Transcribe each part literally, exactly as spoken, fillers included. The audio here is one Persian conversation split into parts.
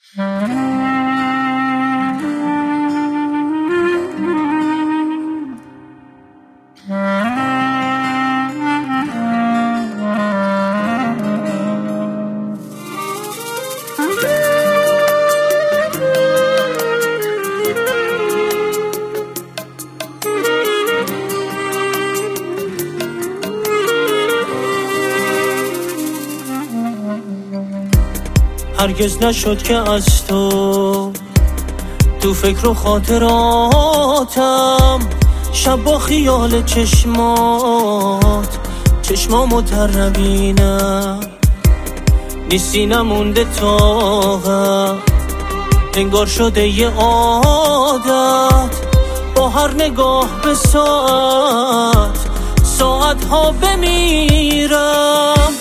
هرگز نشد که از تو تو فکر و خاطراتم شب با خیال چشمات چشمامو تربینم نیستی نمونده طاقت انگار شده یه عادت با هر نگاه به ساعت ساعت ها بمیرم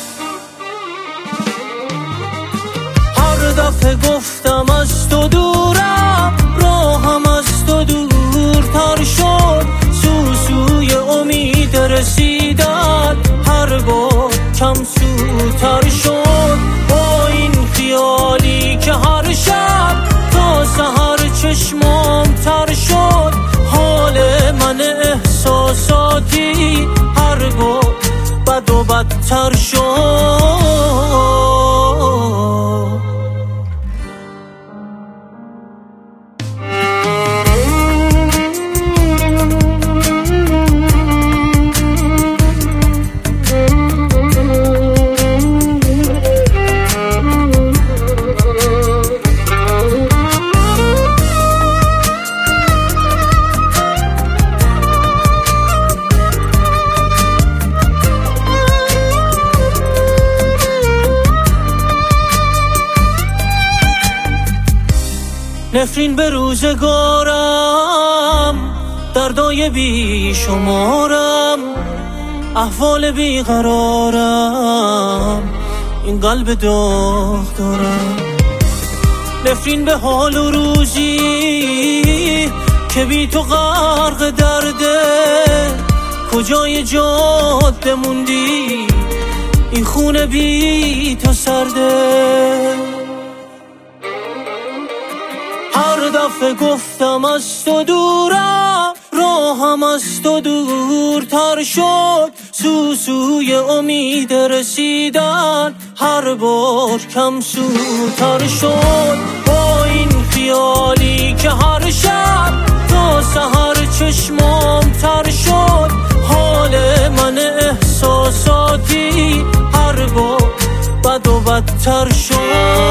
دفعه گفتم از تو دورم راهم از تو دورتر شد سوسوی امید رسیدن هر بار کم سوتر شد با این خیالی که هر شب تا سحر چشمام تر شد حال من احساساتی هر بار بد و بدتر شد. نفرین به روزگارم دردای بی شمارم احوال بیقرارم این قلب داغ دارم نفرین به حال و روزی که بی تو غرق درده کجای جاده موندی این خونه بی تو سرده هر دفعه گفتم از تو دورم راهم از تو دورتر شد سوسوی امید رسیدن هر بار کم سوتر شد با این خیالی که هر شب تا سحر چشمام تر شد حال من احساساتی هر بار بد و بدتر شد.